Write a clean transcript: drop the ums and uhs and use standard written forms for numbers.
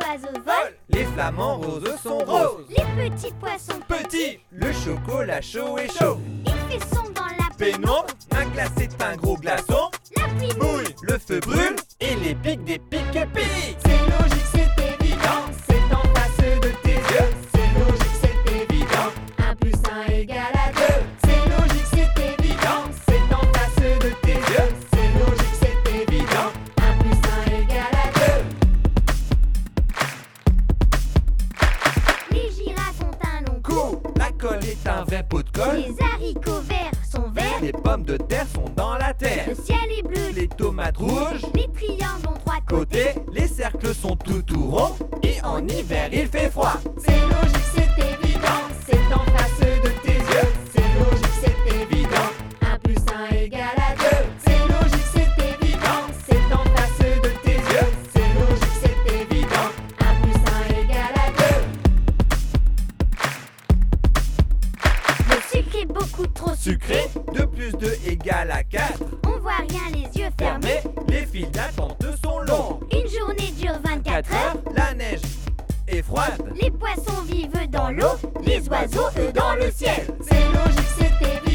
oiseaux volent, les flamants roses sont roses, les petits poissons petits, le chocolat chaud est chaud. il fait sombre dans la Pénombre, un glace est un gros glaçon. la pluie Mouille, le feu brûle et les pics des pique-pics. C'est logique, c'est évident, c'est en face de tes yeux. C'est logique, c'est évident, 1 plus 1 égale à 2. C'est logique, c'est évident, c'est en face de tes yeux. C'est logique, c'est évident, 1 plus 1 égale à 2. Les girafes ont un long cou, La colle est un vrai pot de colle. les haricots verts sont verts, Les pommes de terre sont dans la terre. le ciel est bleu, Les tomates rouges, les triangles ont 3 côtés, côté, les cercles sont tout ronds. Et en hiver il fait froid. C'est logique, c'est évident, c'est en face de tes yeux. C'est logique, c'est évident, 1 plus 1 égale à 2. C'est logique, c'est évident, c'est en face de tes yeux. C'est logique, c'est évident, 1 plus 1 égale à 2. le sucre est beaucoup trop Sucré, 2 plus 2 égale à 4. on voit rien les yeux fermés, Fermé, les files d'attente sont longs. une journée dure 24 heures, La neige est froide. les poissons vivent dans l'eau, les oiseaux eux dans le ciel. C'est logique, c'est évident.